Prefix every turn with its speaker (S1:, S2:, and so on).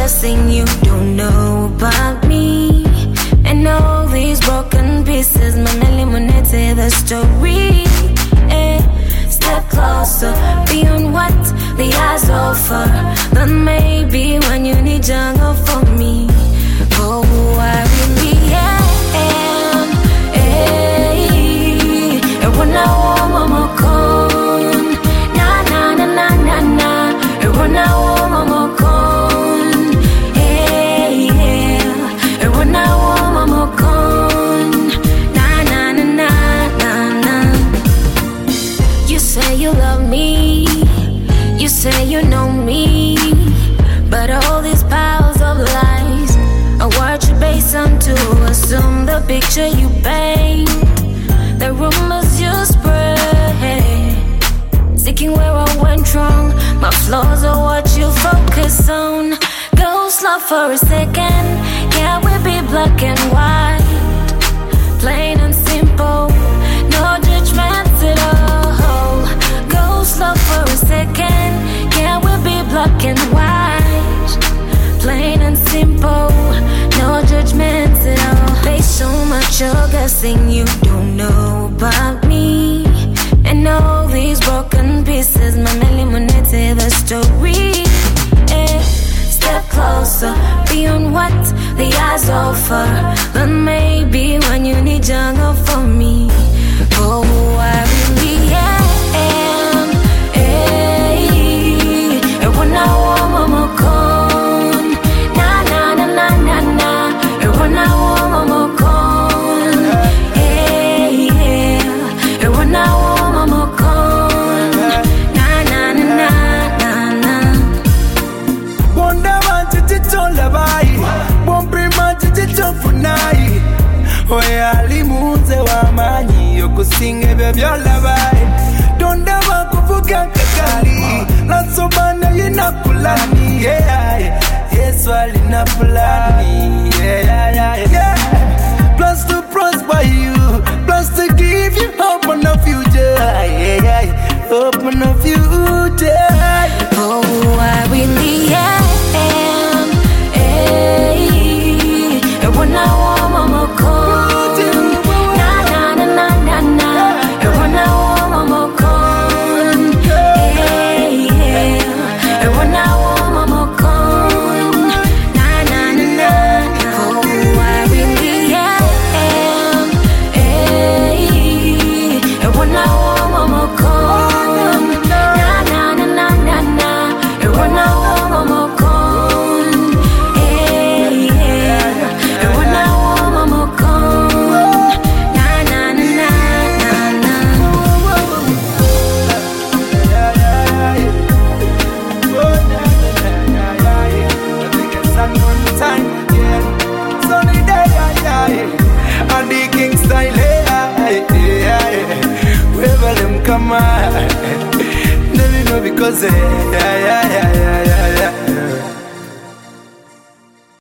S1: guessing you don't know about me. And all these broken pieces, my lemonade the story. Step closer, beyond what the eyes offer. But maybe when you need jungle for me, oh, who I really am. And when I want more con, na na na na na na. And when I want more con, and when I want more con, na na na na na na. You say you love me, you say you know me, but all these piles of lies are what you base on to assume the picture you paint, the rumors you spread, seeking where I went wrong. My flaws are what you focus on. Go slow for a second, yeah, we be black and white, plain and simple, no judgments at all. Go slow for a second, yeah, we be black and white, plain and simple, no judgments at all. There's so much you're guessing you don't know about me. And all these broken pieces, my lemonade the story. Step closer, beyond what the eyes offer. But maybe when you need jungle for me, oh, who I really am. And when I want more con, na na na na na na. And when I want more con, and when I want more con, na na na na na.
S2: Wonder what it's all about. Won't bring much it's all for night. Oyali munze wa manyi yokusinge bebyo labai. Don't ever kuvuga kakali. Laso bana yinakulani. Yes, wali na fulani. Yeah. Plus to prosper you, plus to give you hope on the future. Hope on the future.
S1: Oh, who I really am. And when I want more con, na na na na na na. And when I want more con, and when I want more con, na na na na. Oh, who I really am. And when I want more con, na na na na na na. And when I want more con, and when I want more con, na na na na na na.
S2: And the king style, wherever them come, let me know because, yeah.